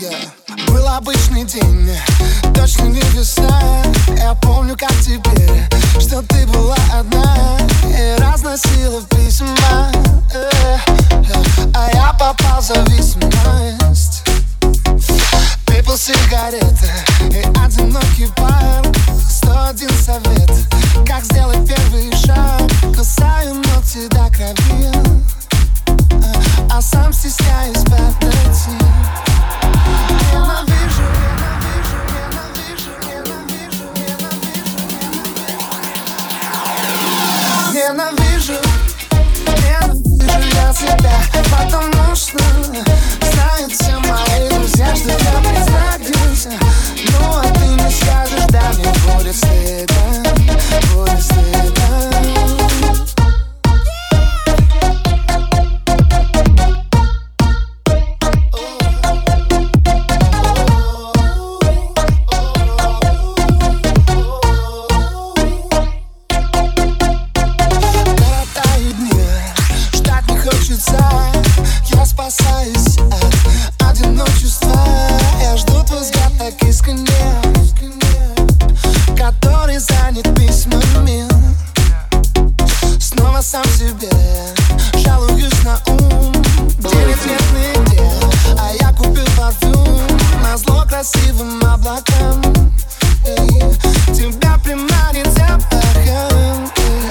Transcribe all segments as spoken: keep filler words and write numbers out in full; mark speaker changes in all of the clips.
Speaker 1: Был обычный день, точно не весна. Я помню, как теперь, что ты была одна и разносила письма, а я попал в зависимость. Пепел, сигареты и одинокий пар. Сто один совет, как сделать первый шаг. Касаю ногти до крови, а сам стесняюсь подойти. Ненавижу, ненавижу, ненавижу, ненавижу, ненавижу, ненавижу я себя, потому что знают все мои друзья, что я признаюсь. Ну а ты не скажешь, да, мне будет стыдно, будет стыдно. Я спасаюсь от одиночества. Я жду твой взгляд так искренне, который занят письмами. Снова сам себе жалуюсь на ум. Денег нет нигде, а я купил парфюм назло красивым облакам. Тебя приманит запахом.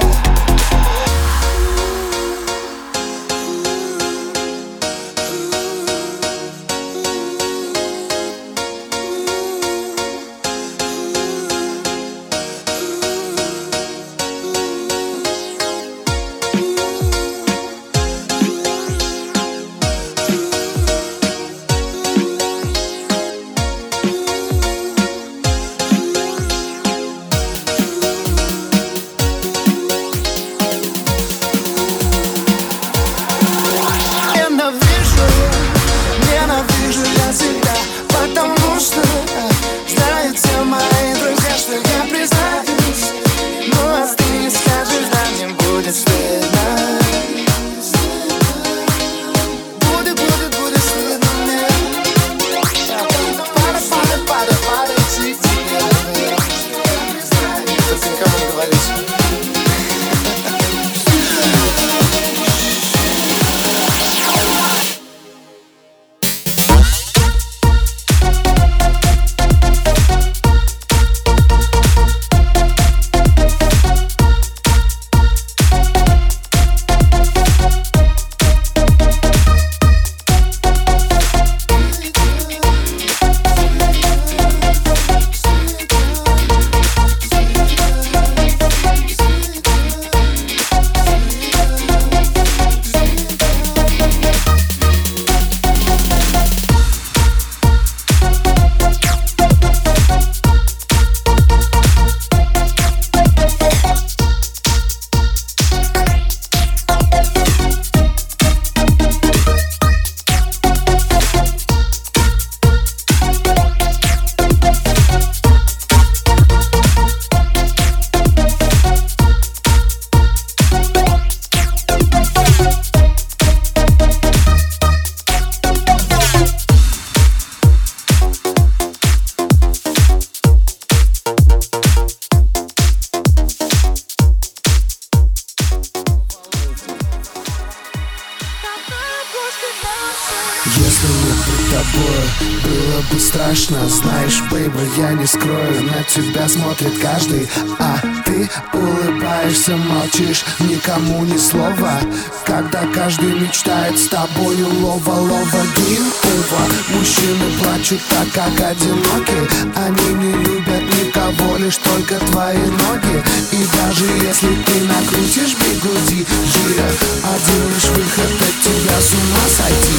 Speaker 2: Если мне быть тобой было бы страшно, знаешь, бейба, я не скрою, на тебя смотрит каждый, а ты улыбаешься, молчишь, никому ни слова, когда каждый мечтает с тобою лова-лова гин-ува. Мужчины плачут так, как одинокие, они не любят никого, лишь только твои ноги. И даже если ты накрутишь бигуди, жира, один лишь выход от тебя с ума сойти.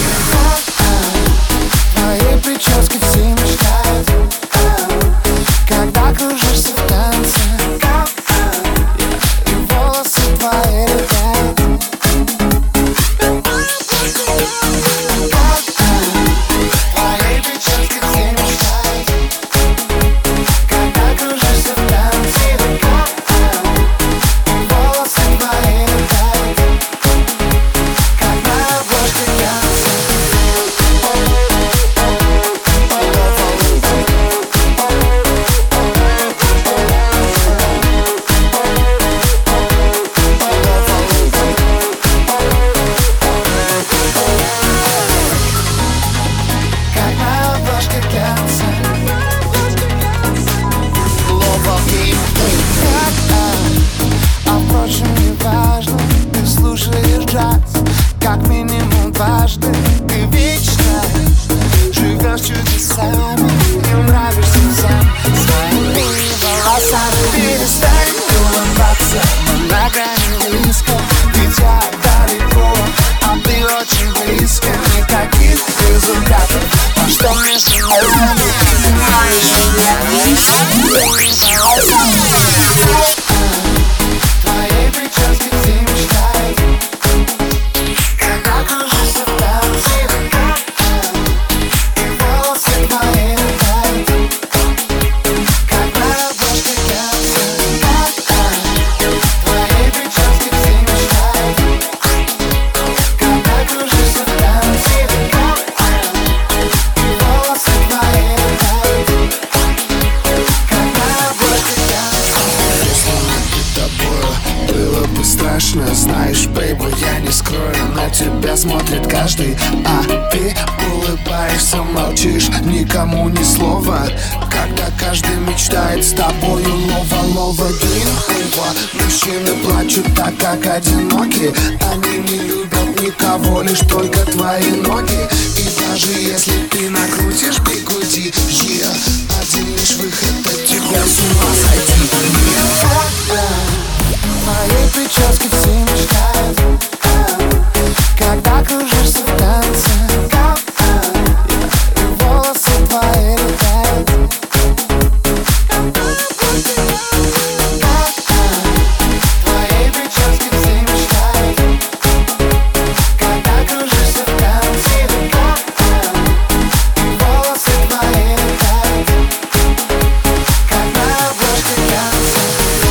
Speaker 1: Твоей прически все мечтают, когда кружишься в танце, и волосы твои летают. Твоей прически все мечтают, когда кружишься в танце, и волосы твои летают, как на обложке танца. дважды. Ты вечно живешь чудесами и нравишься всем своими волосами. Перестань улыбаться, мы на грани риска, ведь я далеко, а ты очень близко. Никаких результатов, а что между нами? Ты знаешь меня своими волосами. Твоей прическе все мечтают, когда кружишься в танце, и волосы твои летают, как на обложке Ганса. Твоей прическе все мечтают, когда кружишься в танце, и волосы твои летают, как на обложке Ганса.
Speaker 2: Если над тобою было бы страшно, знаешь, бейби, я не скрою, на тебя смотрит каждый, а ты улыбаешься, молчишь, никому ни слова, когда каждый мечтает с тобою лова-лова. Гинхува, мужчины плачут так, как одиноки, они не любят никого, лишь только твои ноги. И даже если ты накрутишь бигуди, yeah, один лишь выход от тебя с ума сойти.
Speaker 1: Твоей прическе все мечтают, когда кружишься в танце, и волосы твои летают, твоей прическе все мечтают, когда кружишься в танце, и волосы твои летают, как на обложке Ганса.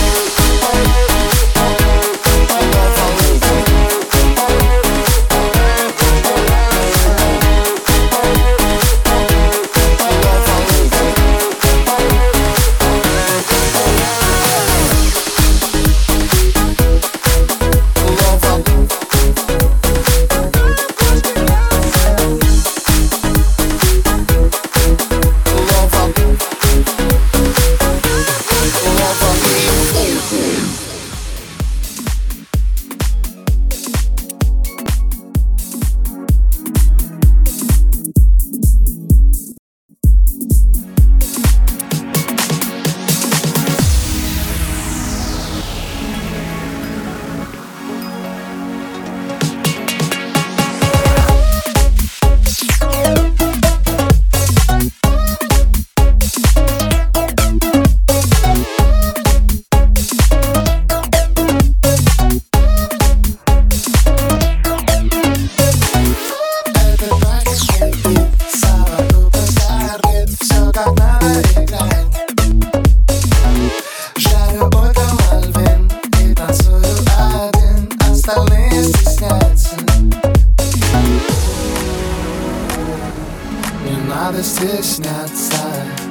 Speaker 2: Надо стесняться.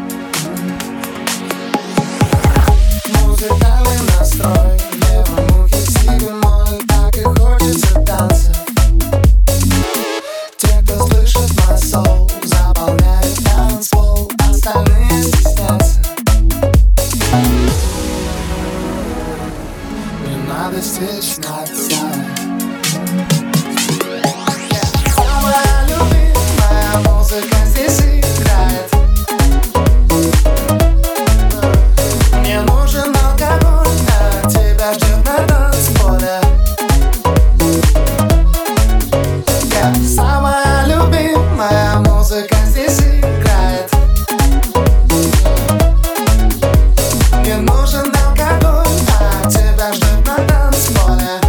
Speaker 1: Музыкальный настрой, левому хит моль, так и хочется танцев. Те, кто слышит мой соул, заполняют танцпол, остальные стеснятся.
Speaker 2: Не надо стесняться.
Speaker 1: Самая любимая музыка здесь играет. Мне нужен алкоголь, а тебя ждет на танцполе. Самая любимая музыка здесь играет. Мне нужен алкоголь, а тебя ждет на танцполе.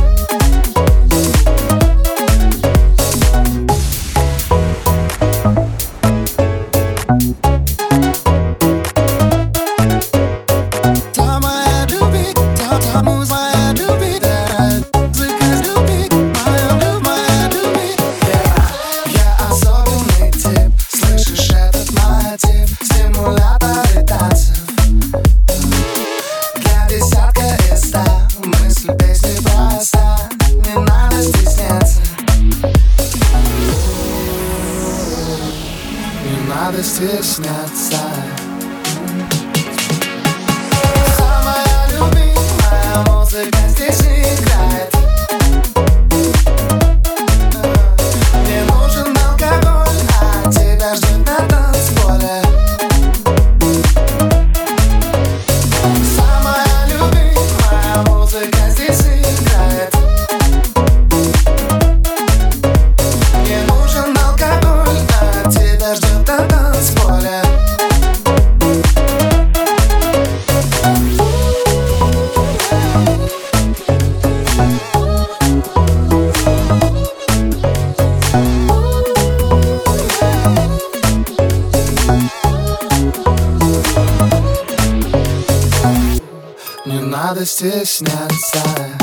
Speaker 2: Надо стесняться.
Speaker 1: Самая любимая музыка здесь играет. Мне
Speaker 2: надо стесняться.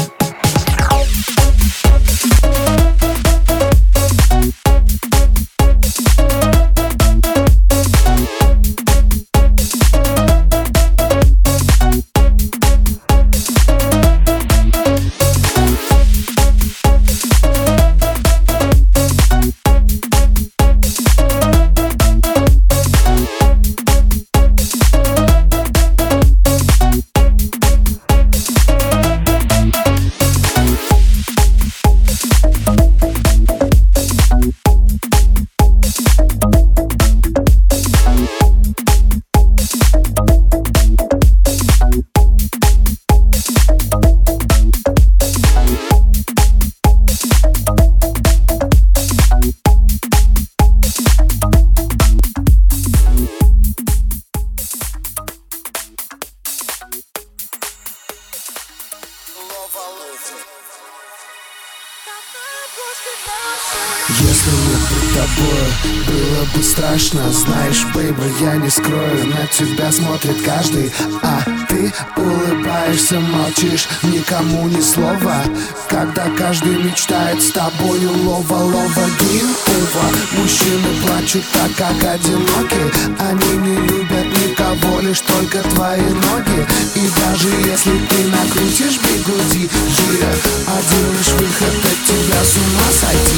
Speaker 2: Если мне быть тобой было бы страшно, знаешь, бейба, я не скрою, на тебя смотрит каждый, а ты улыбаешься, молчишь, никому ни слова, когда каждый мечтает с тобою лова-лова гин-ува. Мужчины плачут так, как одиноки, они не любят никого, лишь только твои ноги. И даже если ты накрутишь бигуди, yeah, один лишь выход от тебя с ума сойти.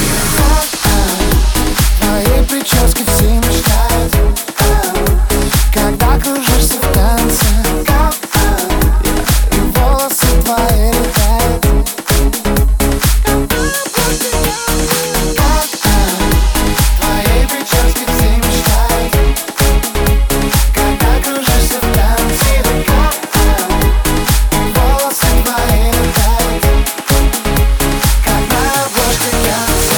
Speaker 1: Твоей прически все мечтают, когда кружишься в танце, и волосы твои летают. Твоей прически все мечтают, когда кружишься в танце, и волосы твои летают, как на обложке глянца.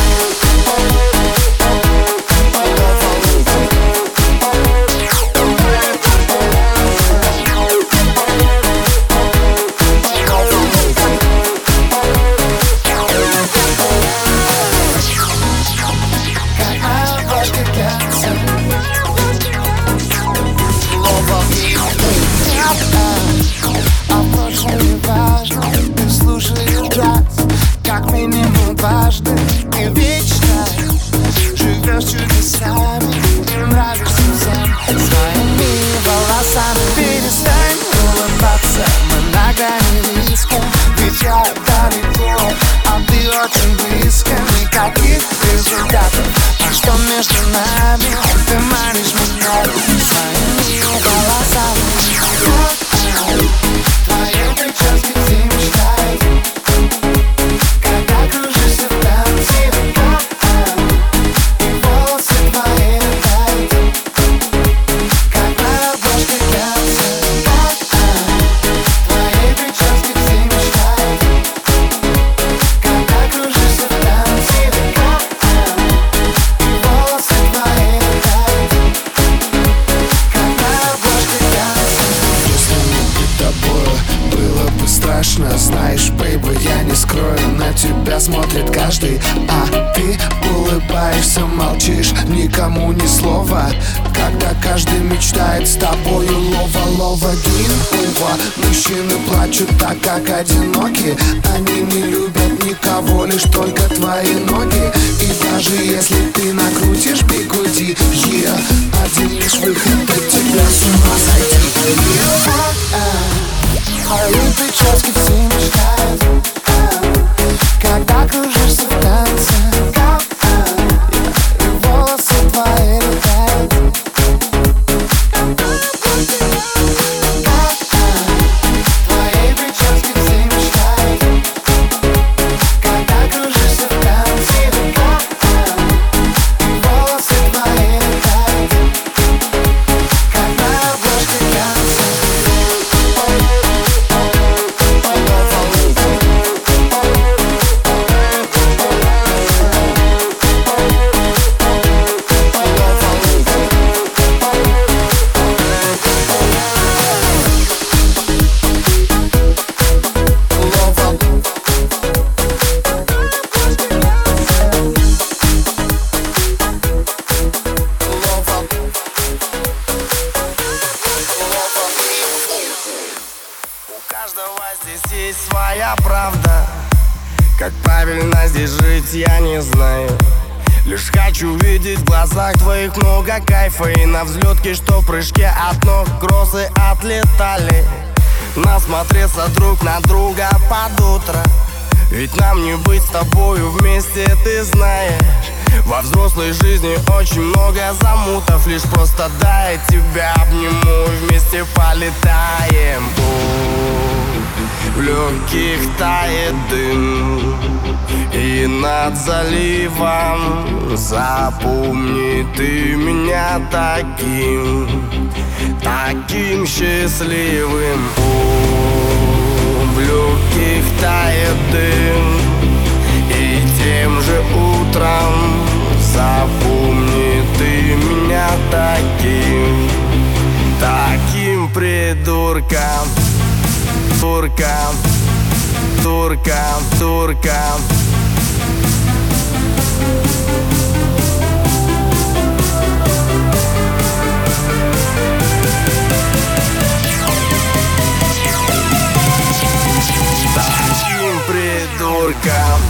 Speaker 1: А прошлое не важно, ты слушаешь джаз как минимум дважды и вечно живешь чудесами, нравишься всем своими волосами. Перестань улыбаться, мы на грани риска, ведь я далеко, а ты очень близко. Никаких результатов, а что между нами? Ты манишь меня своими волосами. Твоей прически все мечтают, когда кружишься в танце, и волосы твои летают, как на обложке глянца. Твоей прически все мечтают, когда кружишься в танце, и волосы твои летают, как на обложке глянца.
Speaker 2: Если мне быть тобой было бы страшно, знаешь, бейба, я не скрою, на тебя смотрит каждый, а ты улыбаешься, молчишь, никому ни слова, когда каждый мечтает с тобою лова-лова гин-ува. Мужчины плачут так, как одиноки, они не любят никого, лишь только твои ноги. И даже если ты накрутишь бигуди, yeah, один лишь выход от тебя с ума сойти.
Speaker 1: Твоей прически все мечтают, когда кружишься в танце, и волосы твои летают. Твоей прически все мечтают, когда кружишься в танце, и волосы твои летают,
Speaker 3: Как правильно здесь жить, я не знаю. Лишь хочу видеть в глазах твоих много кайфа. И на взлетке, что в прыжке от ног кроссы отлетали. Насмотреться друг на друга под утро. Ведь нам не быть с тобою вместе, ты знаешь. Во взрослой жизни очень много замутов. Лишь просто дай тебя обниму, вместе полетаем. В легких тает дым, и над заливом запомни ты меня таким, таким счастливым. О, в легких тает дым, и тем же утром запомни ты меня таким, таким придурком. Туркам, туркам, туркам. Таким придуркам.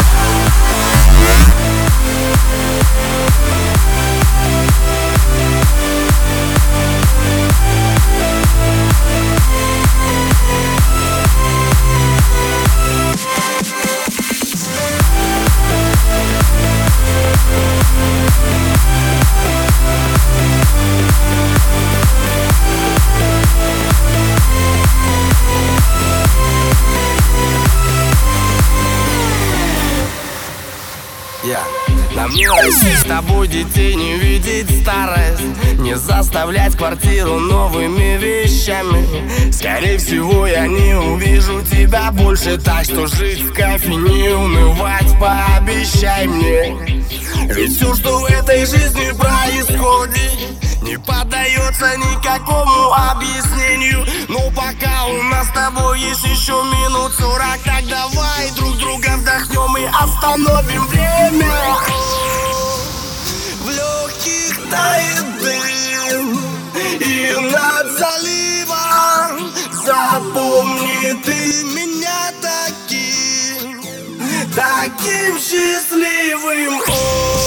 Speaker 3: Yeah. Нам не расти с тобой детей, не видеть старость, не заставлять квартиру новыми вещами. Скорее всего, я не увижу тебя больше, так что жить в кайфе, не унывать, пообещай мне. Ведь все, что в этой жизни происходит, не поддается никакому объяснению. Но пока у нас с тобой есть еще минут сорок, так давай друг друга вдохнем и остановим время. В легких тает дым, и над заливом запомни ты меня таким, таким счастливым.